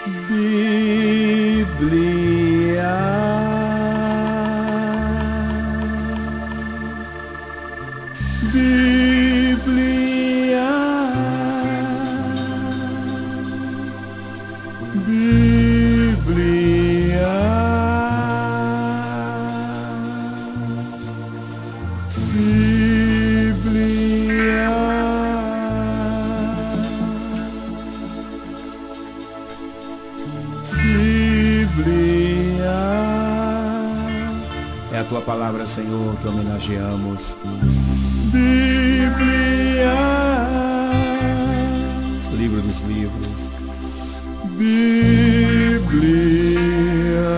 Bíblia, Bíblia, Bíblia, Bíblia, Bíblia. É a tua palavra, Senhor, que homenageamos. Bíblia, livro dos livros. Bíblia,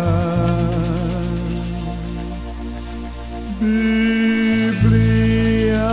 Bíblia.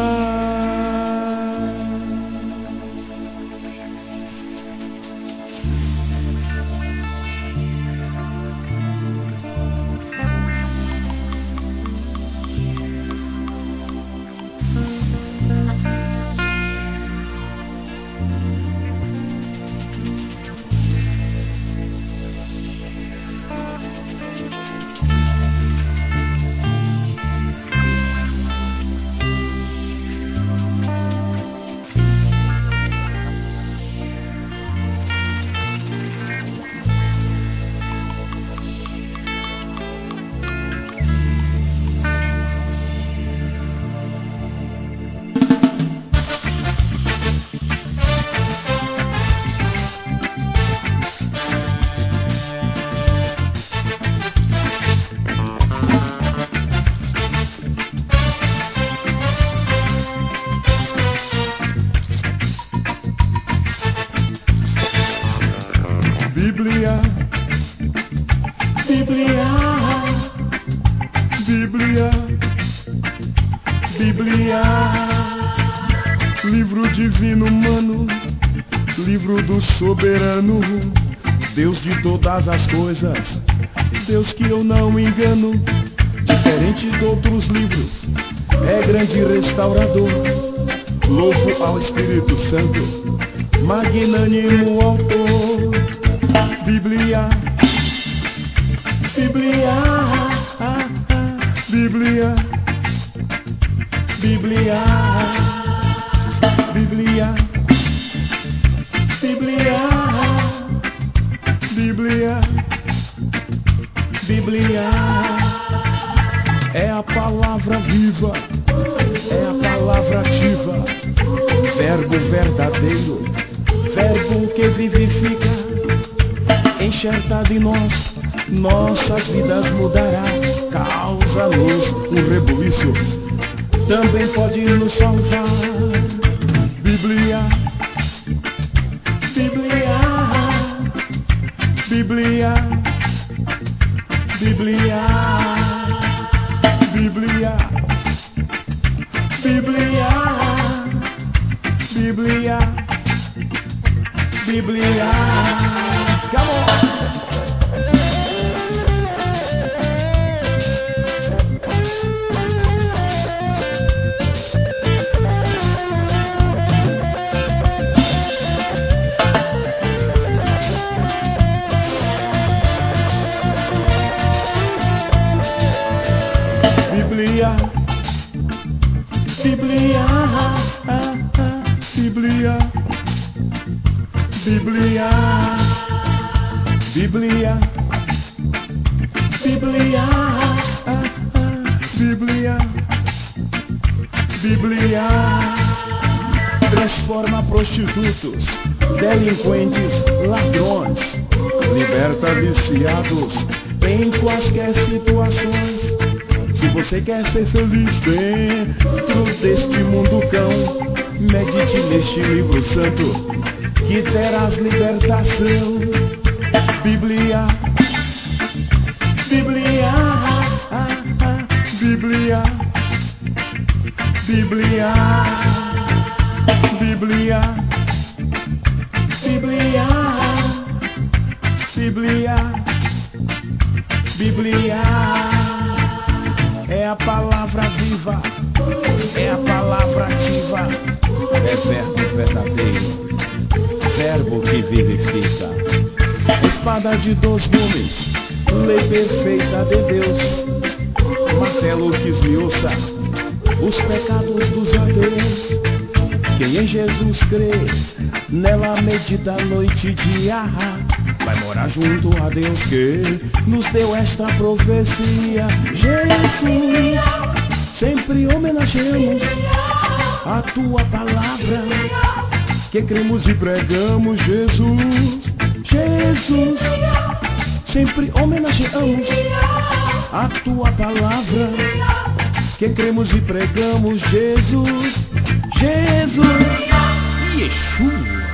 Bíblia, Bíblia, Bíblia, Bíblia, livro divino humano, livro do soberano, Deus de todas as coisas, Deus que eu não engano, diferente de outros livros, é grande restaurador, louvo ao Espírito Santo, magnânimo autor. Bíblia, Bíblia, Bíblia, Bíblia, Bíblia, Bíblia, Bíblia, Bíblia, é a palavra viva, é a palavra ativa, verbo verdadeiro, verbo que vivifica, enxertado em nós, nossas vidas mudará, causa-nos um rebuliço, também pode nos salvar. Bíblia, Bíblia, Bíblia, Bíblia, Bíblia, Bíblia, Bíblia, Bíblia. Come on. Bíblia, Bíblia, Bíblia, Bíblia, Bíblia, Bíblia, Bíblia, Bíblia, transforma prostitutos, delinquentes, ladrões, liberta viciados em quaisquer situações. Se você quer ser feliz dentro deste mundo cão, medite neste livro santo, que terás libertação. Bíblia, Bíblia, Bíblia, Bíblia, Bíblia, Bíblia, Bíblia, Bíblia, é a palavra viva, é a palavra ativa, é verbo verdadeiro, verbo que vivifica. espada de dois gumes, lei perfeita de Deus, martelo que esmiuça os pecados dos ateus. Quem em Jesus crê, nela medita noite e dia, vai morar junto a Deus que nos deu esta profecia. Jesus, sempre homenageamos a tua palavra, que cremos e pregamos. Jesus, Jesus, sempre homenageamos a tua palavra, que cremos e pregamos. Jesus, Jesus, Yeshua.